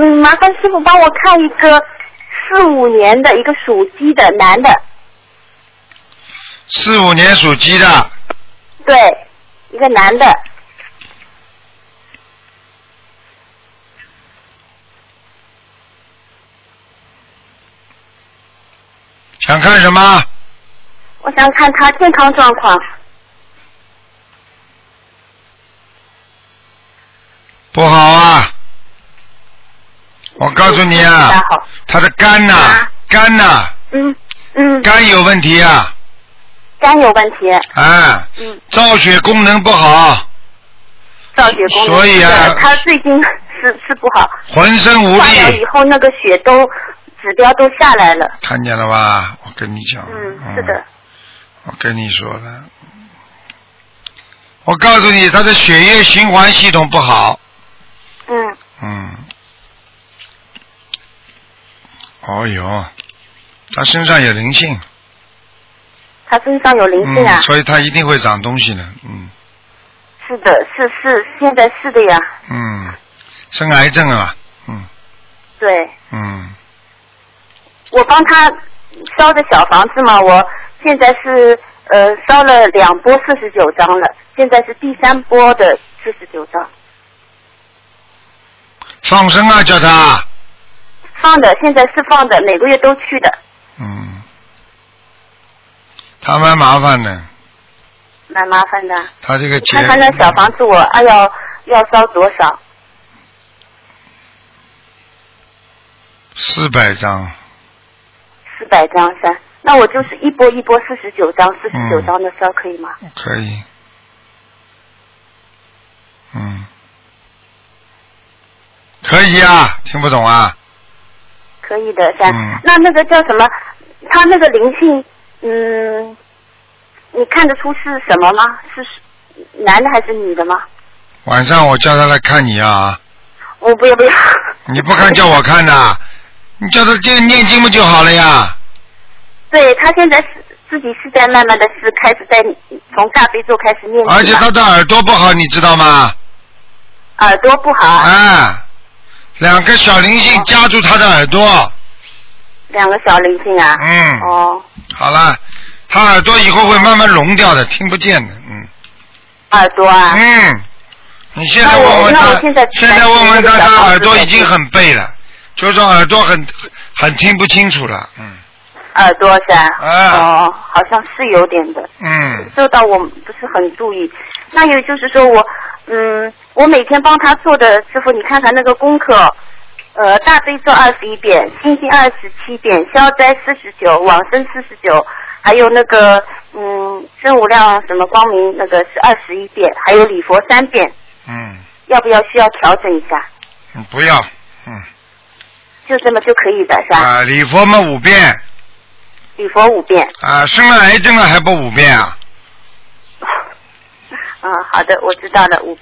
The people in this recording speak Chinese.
麻烦师傅帮我看一个45年的一个属鸡的男的。 45年属鸡的。 对，一个男的。 想看什么？ 我想看他健康状况。 不好啊！我告诉你啊，他的肝呐，肝呐，肝有问题啊。 肝有问题。 啊。造血功能不好。 造血功能。 所以啊， 他最近是不好。 浑身无力。 化疗以后那个血都指标都下来了。 看见了吧？我跟你讲。 是的。 我跟你说了，我告诉你，他的血液循环系统不好。哦哟，他身上有灵性。 他身上有灵性啊。 所以他一定会长东西的。 是的，是，现在是的呀。 生癌症啊。 对。 我帮他烧的小房子嘛，我现在是烧了2波49张了，现在是第3波的49张。 放生啊，叫他。 放的，现在是放的，每个月都去的。 他蛮麻烦的。 蛮麻烦的。 他这个看看那小房子我要烧多少 ？400张。 400张噻，那我就是一波49张，49张的烧可以吗？ 可以。可以啊，听不懂啊？ 可以的噻。那个叫什么？他那个灵性，你看得出是什么吗？是男的还是女的吗？ 晚上我叫他来看你啊。 我不要。 你不看叫我看的，你叫他念经不就好了呀？ 对，他现在自己是在慢慢的开始在从大悲咒开始念经。 而且他的耳朵不好，你知道吗？ 耳朵不好。 2个小灵性夹住他的耳朵。 2个小灵性啊。 好了，他耳朵以后会慢慢聋掉的，听不见的。 耳朵啊。 你现在问问他，现在问问他，他耳朵已经很背了，就是说耳朵很听不清楚了。 耳朵噻。好像是有点的。受到我不是很注意。那也就是说我每天帮他做的，师傅你看看那个功课，大悲咒21遍，心经27遍，消灾49，往生49，还有那个真无量什么光明那个是21遍，还有礼佛3遍。要不要需要调整一下？ 不要。 就这么就可以的是吧？ 礼佛嘛5遍。 礼佛5遍。 生了癌症了还不5遍啊？ 好的，我知道了，5遍。